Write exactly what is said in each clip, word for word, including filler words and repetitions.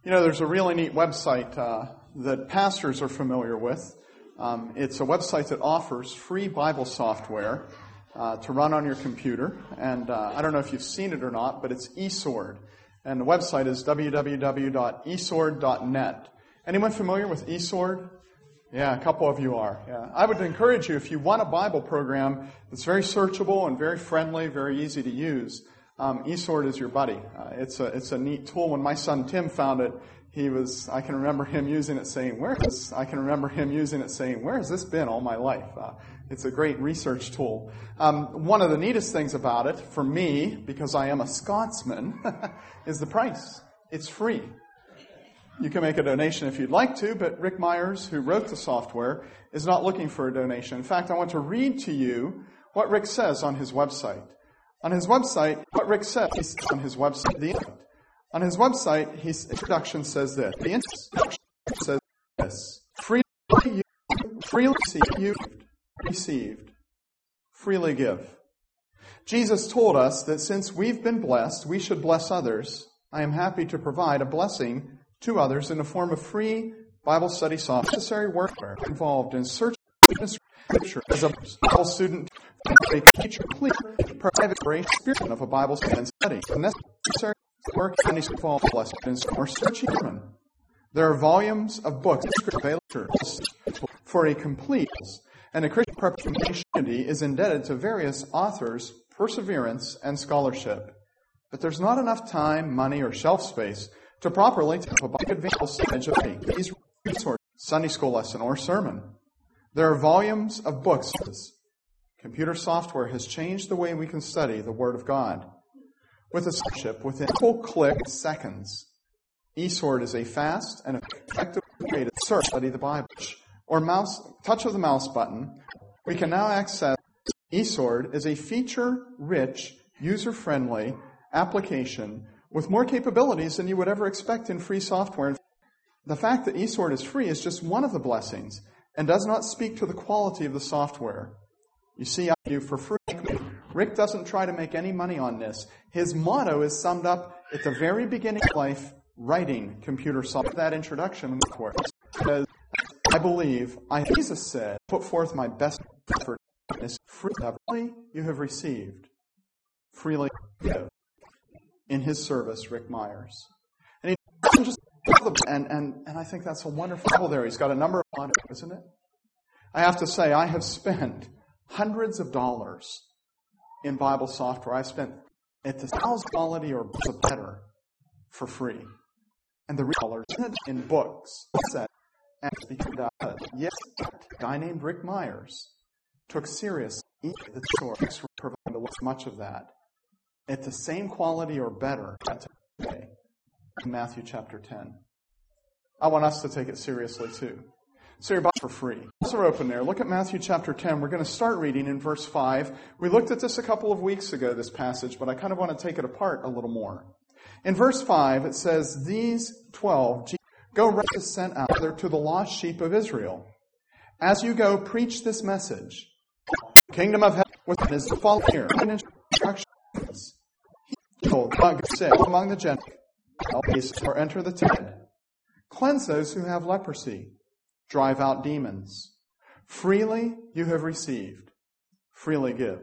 You know, there's a really neat website uh, that pastors are familiar with. Um, it's a website that offers free Bible software uh, to run on your computer. And uh, I don't know if you've seen it or not, but it's eSword. And the website is w w w dot e sword dot net. Anyone familiar with eSword? Yeah, a couple of you are. Yeah. I would encourage you, if you want a Bible program that's very searchable and very friendly, very easy to use, um, eSword is your buddy. Uh, it's a it's a neat tool. When my son Tim found it, he was I can remember him using it, saying, "Where is?" I can remember him using it, saying, "Where has this been all my life?" Uh, it's a great research tool. Um, one of the neatest things about it, for me, because I am a Scotsman, is the price. It's free. You can make a donation if you'd like to, but Rick Myers, who wrote the software, is not looking for a donation. In fact, I want to read to you what Rick says on his website. On his website, what Rick says on his website, the on his website, his introduction says this. The introduction says this. Freely you, freely you received, freely give. Jesus told us that since we've been blessed, we should bless others. I am happy to provide a blessing to others in the form of free Bible study software. Necessary work involved in searching Scripture as a Bible student, a teacher, clear, private spirit of a Bible study. The necessary work involved in or searching. There are volumes of books available for a complete, and a Christian preparation community is indebted to various authors, perseverance, and scholarship. But there's not enough time, money, or shelf space to properly take a Bible advantage of these resources, Sunday school lesson, or sermon. There are volumes of books. Computer software has changed the way we can study the Word of God. With a scholarship within a full click seconds, eSword is a fast and effective way to search study the Bible. Or mouse touch of the mouse button, we can now access eSword is a feature-rich, user-friendly application with more capabilities than you would ever expect in free software. The fact that eSword is free is just one of the blessings and does not speak to the quality of the software. You see, I do for free. Rick doesn't try to make any money on this. His motto is summed up at the very beginning of life, writing computer software. That introduction says, I believe, I, Jesus said, put forth my best effort. Freely you have received, freely give. In his service, Rick Myers. And he doesn't just and, and, and I think that's a wonderful Bible there. He's got a number of money, isn't it? I have to say, I have spent hundreds of dollars in Bible software. I've spent at the thousand quality or better for free. And the real dollars in books. And yes, a guy named Rick Myers took seriously the source providing much of that at the same quality or better today in Matthew chapter ten. I want us to take it seriously too. So your Bible for free. Also open there. Look at Matthew chapter ten. We're going to start reading in verse five. We looked at this a couple of weeks ago, this passage, but I kind of want to take it apart a little more. In verse five, it says, These twelve, go right to sent out to the lost sheep of Israel. As you go, preach this message. The kingdom of heaven within is to follow here. Instructions. He told God to say among the Gentiles or enter the tent. Cleanse those who have leprosy. Drive out demons. Freely you have received. Freely give.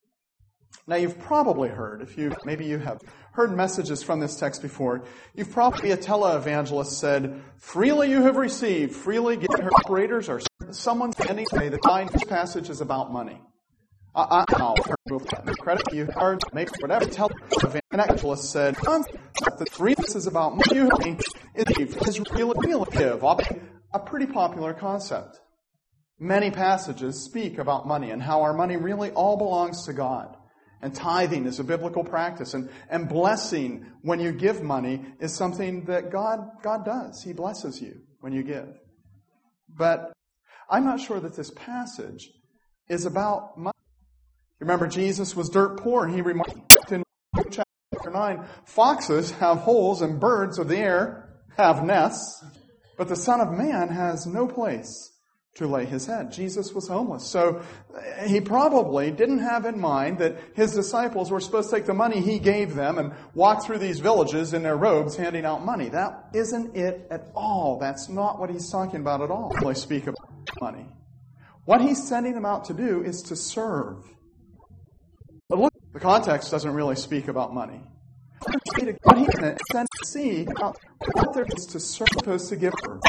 Now you've probably heard, if you maybe you have heard messages from this text before, you've probably a televangelist said, freely you have received, freely give. Her operators or someone anyway, the kind this passage is about money. I, I know, credit you heard, maybe whatever. Tell the evangelist said, the free this is about money is really, really give. A pretty popular concept. Many passages speak about money and how our money really all belongs to God. And tithing is a biblical practice. And, and blessing when you give money is something that God, God does. He blesses you when you give. But I'm not sure that this passage is about money. Remember, Jesus was dirt poor, and he reminded in chapter nine, foxes have holes and birds of the air have nests, but the Son of Man has no place to lay his head. Jesus was homeless. So he probably didn't have in mind that his disciples were supposed to take the money he gave them and walk through these villages in their robes handing out money. That isn't it at all. That's not what he's talking about at all. When I speak about money. What he's sending them out to do is to serve. But look, the context doesn't really speak about money. What he's sent to see about what there is to serve, supposed to give her.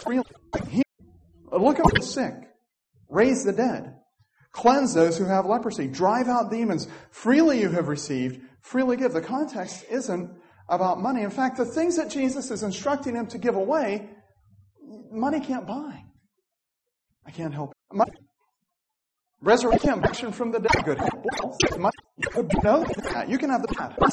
Look at the sick, raise the dead, cleanse those who have leprosy, drive out demons. Freely you have received, freely give. The context isn't about money. In fact, the things that Jesus is instructing him to give away, money can't buy. I can't help it. Money. Resurrection from the dead, good help. Money. You know that. You can have the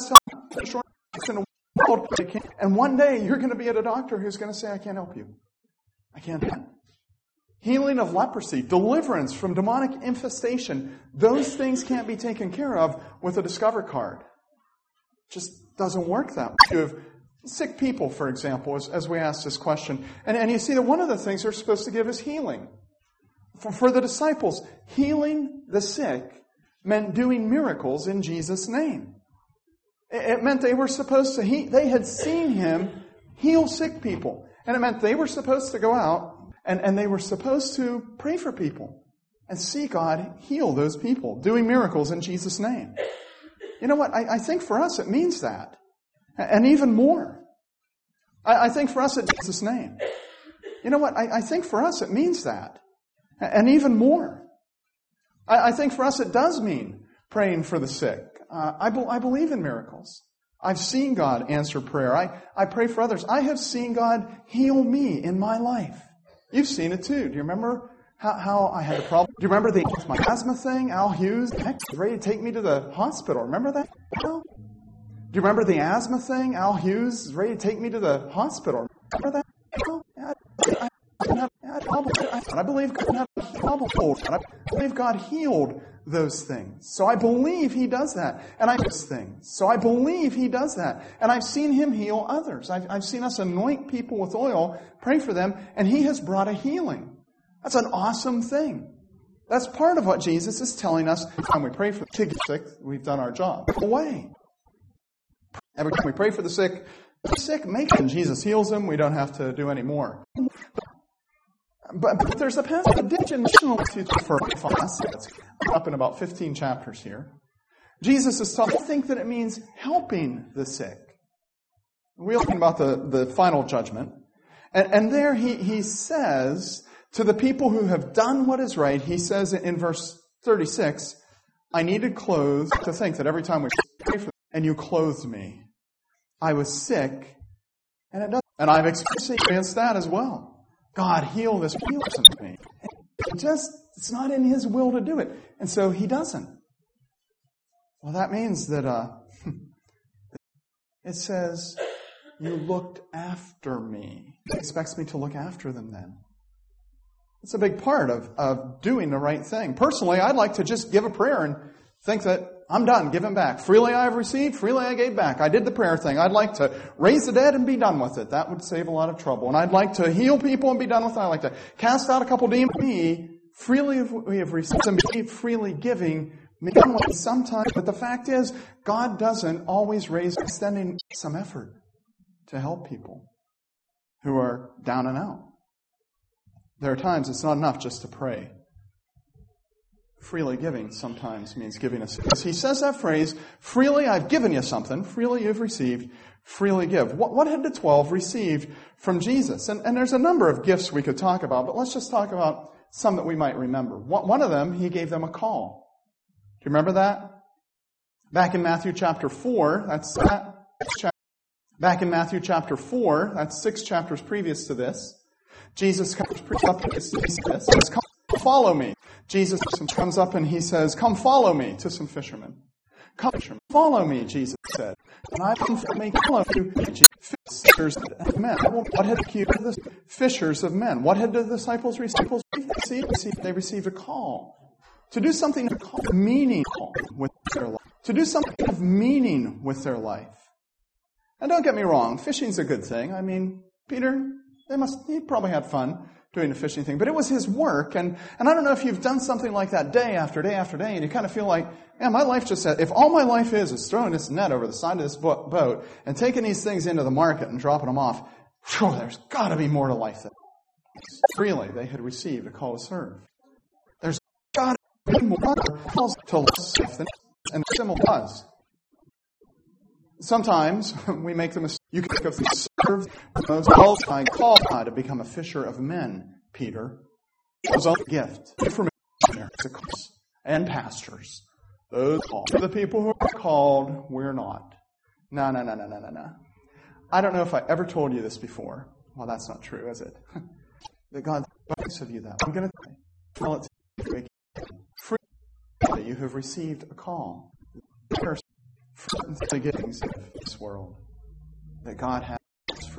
bad. And one day you're going to be at a doctor who's going to say, I can't help you. I can't help you. Healing of leprosy, deliverance from demonic infestation, those things can't be taken care of with a Discover card. It just doesn't work that way. You have sick people, for example, as, as we ask this question. And, and you see that one of the things they're supposed to give is healing. For, for the disciples, healing the sick meant doing miracles in Jesus' name. It, it meant they were supposed to, he, they had seen him heal sick people. And it meant they were supposed to go out And, and they were supposed to pray for people and see God heal those people, doing miracles in Jesus' name. You know what? I, I think for us it means that. And even more. I, I think for us it's Jesus' name. You know what? I, I think for us it means that. And even more. I, I think for us it does mean praying for the sick. Uh, I, be, I believe in miracles. I've seen God answer prayer. I, I pray for others. I have seen God heal me in my life. You've seen it too. Do you remember how, how I had a problem? Do you remember the my asthma thing? Al Hughes was ready to take me to the hospital. Remember that? Do you remember the asthma thing? Al Hughes was ready to take me to the hospital. Remember that? I, I, I, I believe God I believe God healed those things. So I believe He does that. And I those things. So I believe He does that. And I've seen Him heal others. I've, I've seen us anoint people with oil, pray for them, and He has brought a healing. That's an awesome thing. That's part of what Jesus is telling us. Every time we pray for the sick, we've done our job. Away. Every time we pray for the sick, the sick, make it. Jesus heals them. We don't have to do any more. But, but there's a passage additional for us that's up in about fifteen chapters here. Jesus is talking. I think that it means helping the sick. We're talking about the, the final judgment. And, and there he, he says to the people who have done what is right, he says in verse thirty-six, I needed clothes to think that every time we pray for them, and you clothed me. I was sick, and it doesn't. And I've experienced that as well. God, heal this person to me. It just, it's not in His will to do it. And so He doesn't. Well, that means that uh, it says, you looked after me. He expects me to look after them then. It's a big part of, of doing the right thing. Personally, I'd like to just give a prayer and think that I'm done, give Him back. Freely I have received, freely I gave back. I did the prayer thing. I'd like to raise the dead and be done with it. That would save a lot of trouble. And I'd like to heal people and be done with it. I'd like to cast out a couple demons. Me, freely we have received, and be freely giving, me done with it sometimes. But the fact is, God doesn't always raise extending some effort to help people who are down and out. There are times it's not enough just to pray. Freely giving sometimes means giving us. He says that phrase, freely I've given you something, freely you've received, freely give. What, what had the twelve received from Jesus? And, and there's a number of gifts we could talk about, but let's just talk about some that we might remember. One of them, He gave them a call. Do you remember that? Back in Matthew chapter four, that's that. Back in Matthew chapter four, that's six chapters previous to this, Jesus comes up and says, come follow me. Jesus comes up and He says, come follow me to some fishermen. Come follow me, Jesus said. And I will make follow you fishers of men. What had the fishers of men? What had the disciples received? They received a call to do something of meaning with their life. To do something of meaning with their life. And don't get me wrong, fishing's a good thing. I mean, Peter, They must, he probably had fun doing the fishing thing, but it was his work. And, and I don't know if you've done something like that day after day after day, and you kind of feel like, man, my life just, if all my life is, is throwing this net over the side of this boat and taking these things into the market and dropping them off, whew, there's got to be more to life than this. Freely, they had received a call to serve. There's got to be more calls to life than this. And the symbol was. Sometimes we make the mistake. You can think of the serve the most qualified call God to become a fisher of men, Peter. It was a gift. Information and pastors. Those called. For the people who are called, we're not. No, no, no, no, no, no, no. I don't know if I ever told you this before. Well, that's not true, is it? That God thinks of you that. I'm going to tell it to you again. Freely, you have received a call. For the giftings of this world that God has for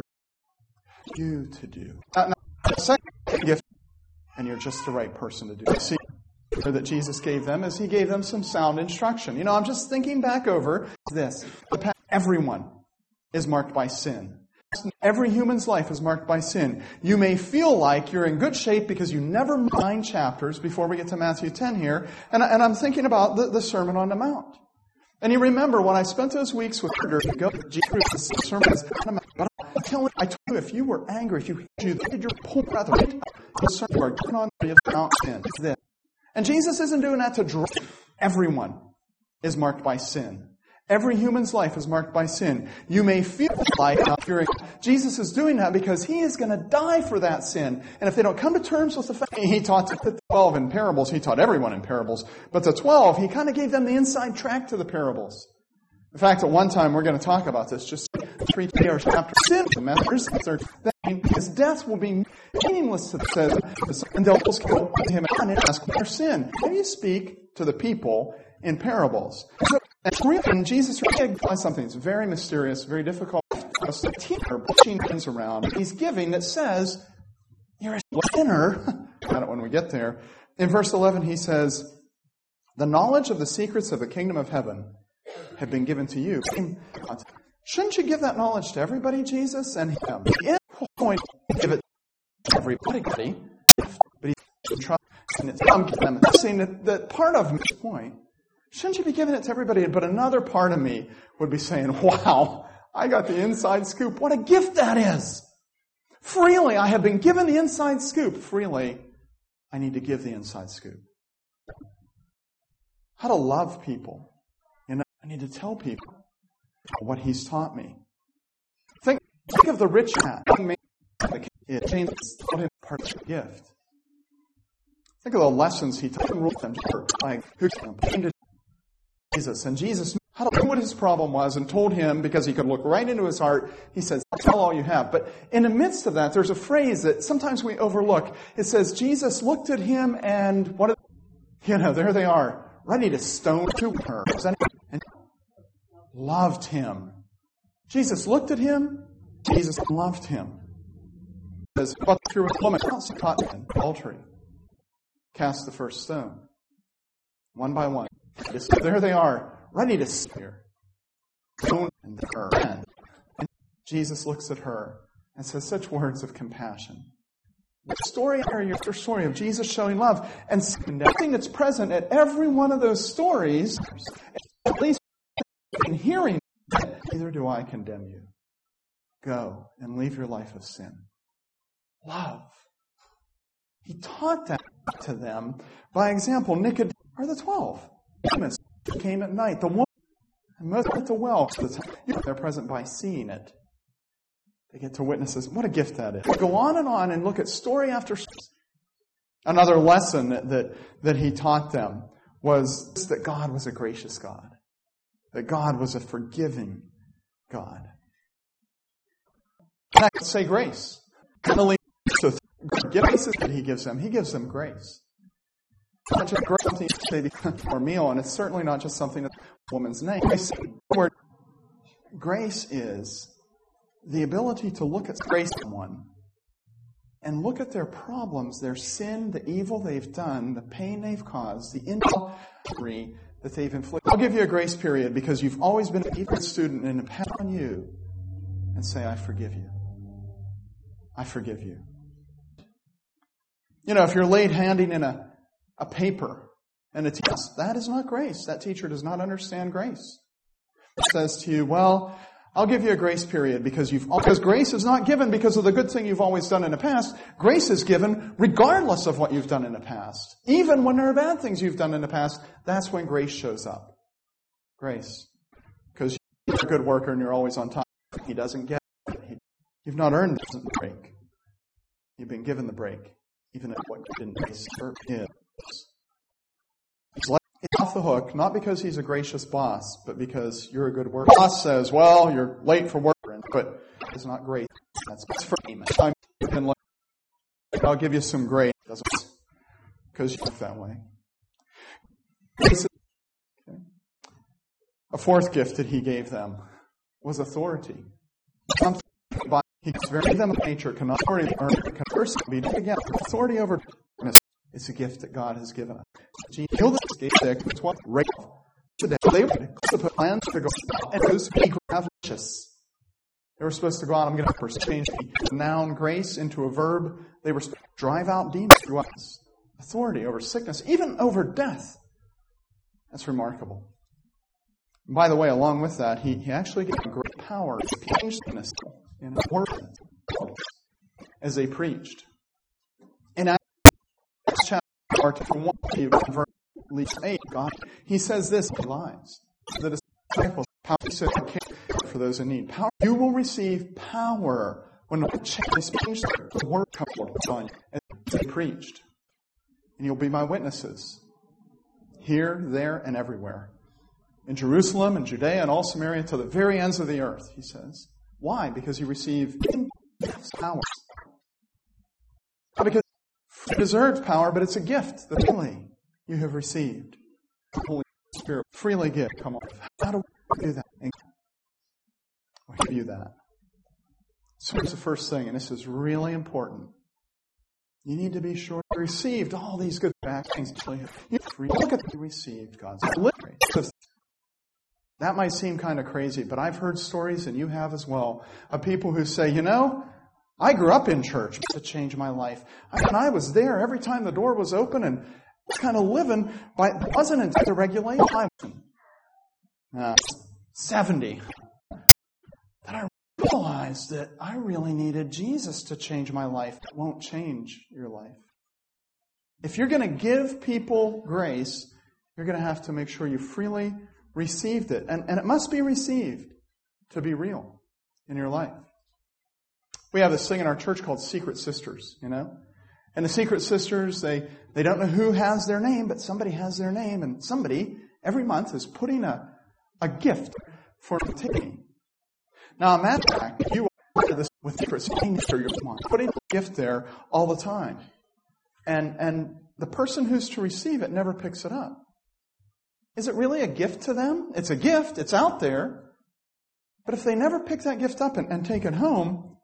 you to do. Now, the second gift, and you're just the right person to do it. See, that Jesus gave them is he gave them some sound instruction. You know, I'm just thinking back over this. Everyone is marked by sin. Every human's life is marked by sin. You may feel like you're in good shape because you never nine chapters before we get to Matthew ten here, and, and I'm thinking about the, the Sermon on the Mount. And you remember when I spent those weeks with Peter, go to Jesus' sermon, but I'm telling you, I told you, if you were angry, if you hated you, your pull out the sermon, or turn on the Mount sin. This. And Jesus isn't doing that to drive. Everyone is marked by sin. Every human's life is marked by sin. You may feel like you're, Jesus is doing that because he is going to die for that sin. And if they don't come to terms with the fact, he taught the twelve in parables, he taught everyone in parables, but the twelve, he kind of gave them the inside track to the parables. In fact, at one time, we're going to talk about this, just three years after sin, the matters, his death will be meaningless to the and they'll just go to him and ask for sin. How do you speak to the people in parables? So, and Jesus recognized something that's very mysterious, very difficult for us to teach or pushing things around. He's giving that says, you're a sinner. Got it when we get there. In verse eleven, he says, the knowledge of the secrets of the kingdom of heaven have been given to you. Shouldn't you give that knowledge to everybody, Jesus? And him. The point, give it to everybody, but he's trying to saying that, that part of his point, shouldn't you be giving it to everybody? But another part of me would be saying, wow, I got the inside scoop. What a gift that is. Freely, I have been given the inside scoop. Freely, I need to give the inside scoop. How to love people. You know, I need to tell people what he's taught me. Think, think of the rich man. It changes part of the gift. Think of the lessons he taught them like who came to Jesus, and Jesus knew what his problem was and told him, because he could look right into his heart, he says, tell all you have. But in the midst of that, there's a phrase that sometimes we overlook. It says, Jesus looked at him and, what? You know, there they are, ready to stone to her. And loved him. Jesus looked at him, Jesus loved him. It says, but through a woman caught in adultery, cast the first stone. One by one. There they are, ready to spear. And Jesus looks at her and says such words of compassion. The story after story of Jesus showing love, and something that's present at every one of those stories, at least in hearing, neither do I condemn you. Go and leave your life of sin. Love. He taught that to them by example. Nicodemus are the twelve. Nicodemus came at night. The woman and most at the well. They're present by seeing it. They get to witnesses. What a gift that is. Go on and on and look at story after story. Another lesson that, that, that he taught them was that God was a gracious God. That God was a forgiving God. And I could say grace. Not only so forgiveness that he gives them, he gives them grace. It's not just grace, something you say before a meal, and it's certainly not just something that's a woman's name. Word grace is the ability to look at grace someone and look at their problems, their sin, the evil they've done, the pain they've caused, the injury that they've inflicted. I'll give you a grace period because you've always been a good student and depend on you and say, I forgive you. I forgive you. You know, if you're late handing in a, a paper and a test, that is not grace. That teacher does not understand grace. It says to you, well, I'll give you a grace period because you've, because grace is not given because of the good thing you've always done in the past. Grace is given regardless of what you've done in the past. Even when there are bad things you've done in the past, that's when grace shows up. Grace. Because you're a good worker and you're always on time. He doesn't get it. You've not earned the break. You've been given the break. Even if what you didn't deserve is. He's let you off the hook, not because he's a gracious boss, but because you're a good worker. The boss says, well, you're late for work, but it's not great. That's for payment. I'll give you some grace. Because you look that way. A fourth gift that he gave them was authority. Something he gave them of nature cannot authority earn can first be again. Authority over darkness is a gift that God has given us. Jesus healed the sick, sick, twelve, right today. They were to put plans to go out and those who be gracious. They were supposed to go out. I'm going to first change the noun grace into a verb. They were supposed to drive out demons through us. Authority over sickness, even over death. That's remarkable. And by the way, along with that, he, he actually gave them great power to change sickness in his word as they preached. In Acts chapter one, eight, God, he says this in lives. The disciples, power for those in need. Power, you will receive power when the change the word comes on you as they preached. And you'll be my witnesses. Here, there, and everywhere. In Jerusalem and Judea and all Samaria to the very ends of the earth, he says. Why? Because you receive power. Not because you deserved power, but it's a gift that only you have received. The Holy Spirit freely give. Come on. How do we do that? We'll give you that. So here's the first thing, and this is really important. You need to be sure you received all these good things. You look at you received God's delivery. That might seem kind of crazy, but I've heard stories, and you have as well, of people who say, you know, I grew up in church to change my life. And I was there every time the door was open and kind of living by, it wasn't until the regulation. I was uh, seventy. That I realized that I really needed Jesus to change my life. It won't change your life. If you're going to give people grace, you're going to have to make sure you freely received it. And, and it must be received to be real in your life. We have this thing in our church called Secret Sisters, you know. And the Secret Sisters, they, they don't know who has their name, but somebody has their name. And somebody, every month, is putting a, a gift for taking. Now imagine you are this with Secret Sisters, putting a gift there all the time. And, and the person who's to receive it never picks it up. Is it really a gift to them? It's a gift. It's out there. But if they never pick that gift up and, and take it home,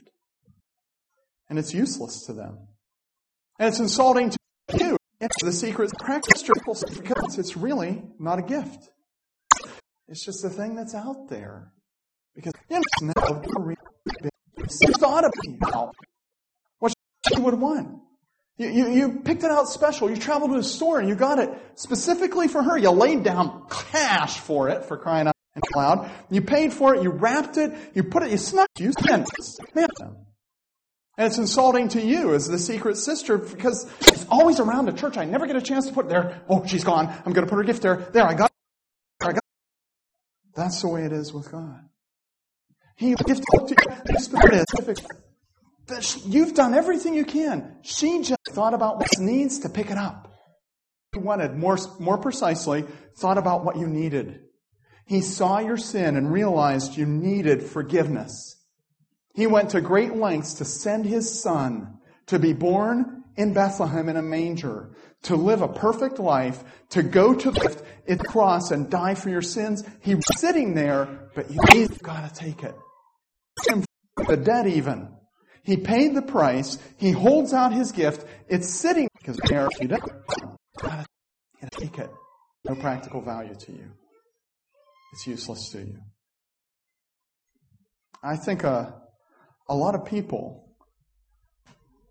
and it's useless to them. And it's insulting to you. It's the secret practice because it's really not a gift. It's just a thing that's out there. Because you never thought about what you would want. You, you, you picked it out special. You traveled to a store and you got it specifically for her. You laid down cash for it, for crying out loud. You paid for it. You wrapped it. You put it. You snuck. You sent it. And it's insulting to you as the secret sister because she's always around the church. I never get a chance to put it there. Oh, she's gone. I'm going to put her gift there. There, I got it. I got it. That's the way it is with God. He gifted to you. The Spirit is. You've done everything you can. She just thought about what needs to pick it up. He wanted, more, more precisely, thought about what you needed. He saw your sin and realized you needed forgiveness. He went to great lengths to send His Son to be born in Bethlehem in a manger, to live a perfect life, to go to the cross and die for your sins. He was sitting there, but you've got to take it. The dead even. He paid the price. He holds out His gift. It's sitting because there you don't. You've got to take it. No practical value to you. It's useless to you. I think uh, a lot of people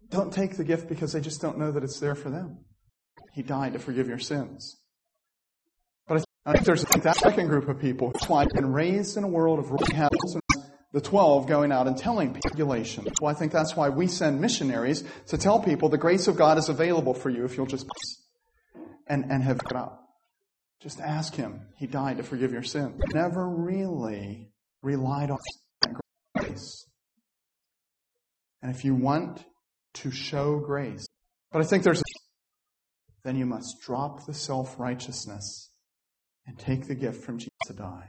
don't take the gift because they just don't know that it's there for them. He died to forgive your sins. But I think there's that second group of people. That's why I've been raised in a world of habits and the twelve going out and telling population. Well, I think that's why we send missionaries to tell people the grace of God is available for you if you'll just and, and have it up. Just ask Him. He died to forgive your sins. Never really relied on that grace. And if you want to show grace, but I think there's, then you must drop the self-righteousness and take the gift from Jesus to die.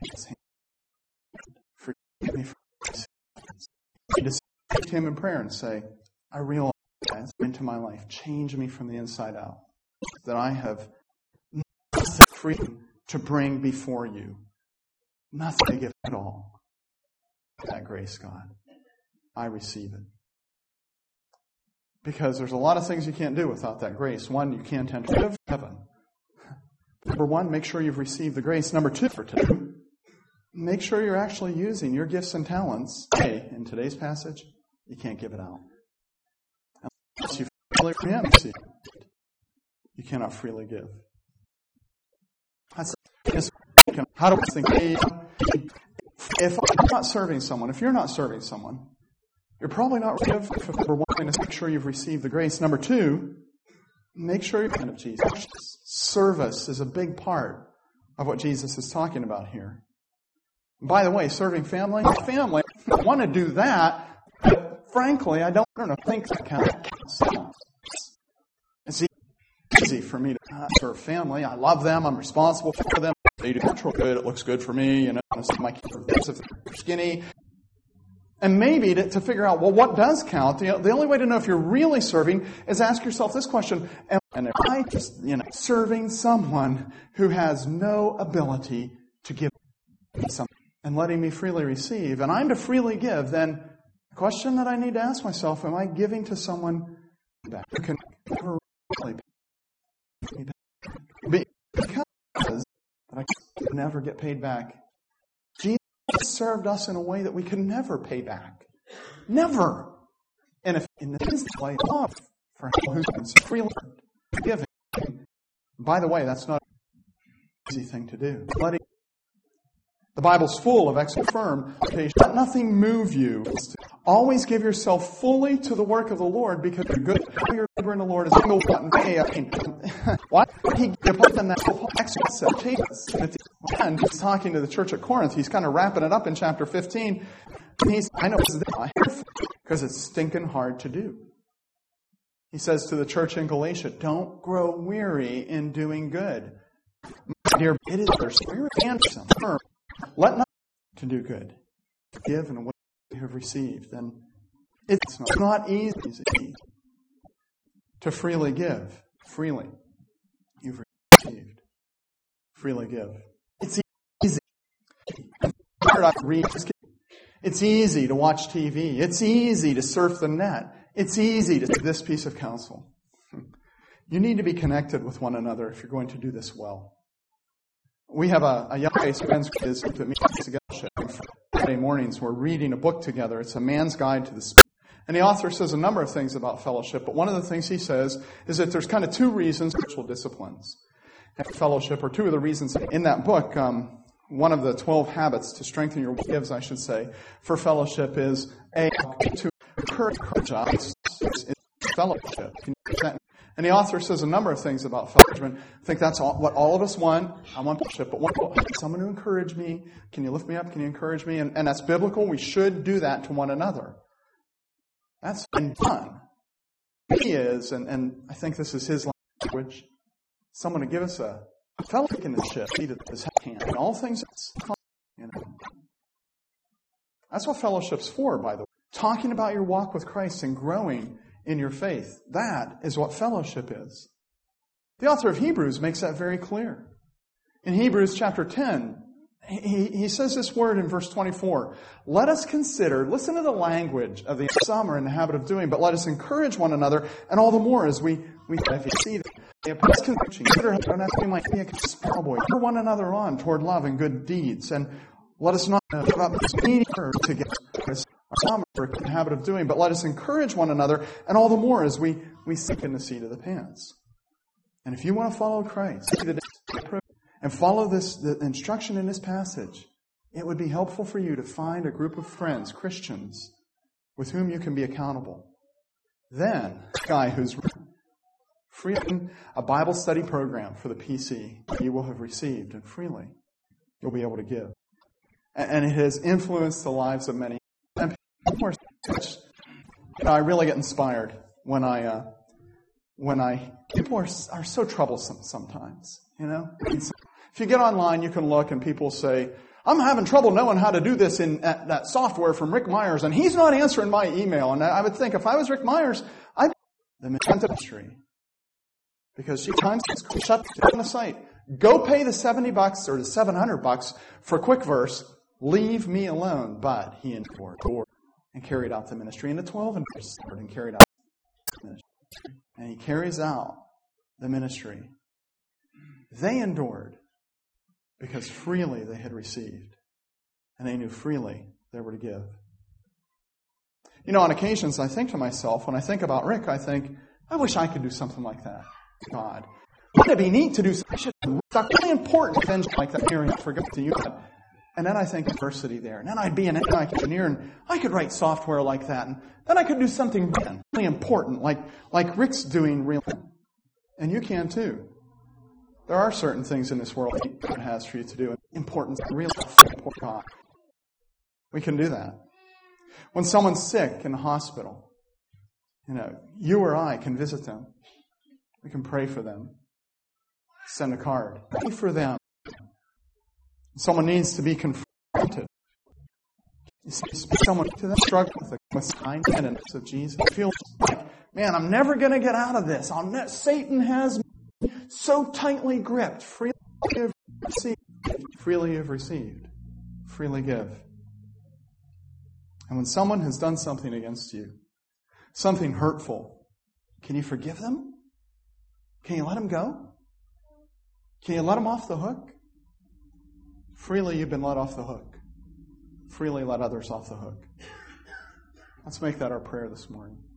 Forgive me for my sins. You just speak to Him in prayer and say, I realize into my life, change me from the inside out, that I have nothing freedom to bring before you. Nothing to give at all. That grace, God, I receive it. Because there's a lot of things you can't do without that grace. One, you can't enter heaven. Number one, make sure you've received the grace. Number two, for today, make sure you're actually using your gifts and talents. Hey, in today's passage, you can't give it out. Unless you freely receive it, you cannot freely give. That's, how do I think? If I'm not serving someone, if you're not serving someone, you're probably not ready for number one, to make sure you've received the grace. Number two, make sure you're kind of Jesus. Service is a big part of what Jesus is talking about here. By the way, serving family, family, I want to do that, but frankly, I don't, I don't know, think that counts. It's easy for me to serve family. I love them. I'm responsible for them. They do natural good. It looks good for me. You know, my kids are skinny. And maybe to, to figure out, well, what does count? The, the only way to know if you're really serving is ask yourself this question. And am I just, you know, serving someone who has no ability to give something and letting me freely receive? And I'm to freely give. Then the question that I need to ask myself, am I giving to someone back who can never really pay me back? Because I can never get paid back. Jesus served us in a way that we could never pay back. Never. And if in this way love for him who can freely give. By the way, that's not an easy thing to do. Letting the Bible's full of exaffirm. Let nothing move you. Always give yourself fully to the work of the Lord because you're good. Your labor in the Lord is single button. Hey, I mean, what? He put in that exhortation. And he's talking to the church at Corinth. He's kind of wrapping it up in chapter fifteen. And he's, I know this is because it's stinking hard to do. He says to the church in Galatia, don't grow weary in doing good. My dear, it is their spirit and firm. Let not to do good. Give in a way you have received. And it's not, not easy to freely give. Freely. You've received. Freely give. It's easy. It's easy to watch T V. It's easy to surf the net. It's easy to do this piece of counsel. You need to be connected with one another if you're going to do this well. We have a, a young face friends that meets together Friday mornings. We're reading a book together. It's A Man's Guide to the Spirit. And the author says a number of things about fellowship, but one of the things he says is that there's kind of two reasons spiritual disciplines have fellowship, or two of the reasons in that book. Um, one of the twelve habits to strengthen your gives, I should say, for fellowship is a to encourage us is fellowship. And the author says a number of things about fellowship. I think that's all, what all of us want. I want fellowship, but one, someone to encourage me. Can you lift me up? Can you encourage me? And, and that's biblical. We should do that to one another. That's been done. He is, and, and I think this is his language, someone to give us a fellowship in the ship, seated at his hand, and all things. You know. That's what fellowship's for, by the way. Talking about your walk with Christ and growing in your faith. That is what fellowship is. The author of Hebrews makes that very clear. In Hebrews chapter ten, he, he says this word in verse twenty-four. Let us consider, listen to the language of the some are in the habit of doing, but let us encourage one another, and all the more as we, we if you see that. Consider how we might be a spellboy. Spur one another on toward love and good deeds, and let us not give up meeting together, our common habit of doing, but let us encourage one another, and all the more as we, we sink in the seat of the pants. And if you want to follow Christ and follow this the instruction in this passage, it would be helpful for you to find a group of friends, Christians, with whom you can be accountable. Then, a guy who's freely a Bible study program for the P C you will have received, and freely you'll be able to give. And it has influenced the lives of many. And people are such, you know, I really get inspired when I, uh, when I, people are, are so troublesome sometimes, you know. If you get online, you can look and people say, I'm having trouble knowing how to do this in that, that software from Rick Myers, and he's not answering my email. And I would think, if I was Rick Myers, I'd the ministry. Because she times shut down the site. Go pay the seventy bucks or the seven hundred bucks for Quick Verse. Leave me alone. But he endured and carried out the ministry. And the twelve endured and carried out the ministry. And he carries out the ministry. They endured because freely they had received. And they knew freely they were to give. You know, on occasions I think to myself, when I think about Rick, I think, I wish I could do something like that. God. Wouldn't it be neat to do something really important things like that here and forget to you? And then I think diversity there. And then I'd be an engineer and I could write software like that. And then I could do something really important like, like Rick's doing really. And you can too. There are certain things in this world that God has for you to do. Important, really important God. We can do that. When someone's sick in the hospital, you know, you or I can visit them. We can pray for them. Send a card. Pray for them. Someone needs to be confronted. You see, someone to them struggling with the kindness of Jesus. Feels like, man, I'm never going to get out of this. I'll ne- Satan has me so tightly gripped. Freely have received. Freely have received. Freely give. And when someone has done something against you, something hurtful, can you forgive them? Can you let them go? Can you let them off the hook? Freely you've been let off the hook. Freely let others off the hook. Let's make that our prayer this morning.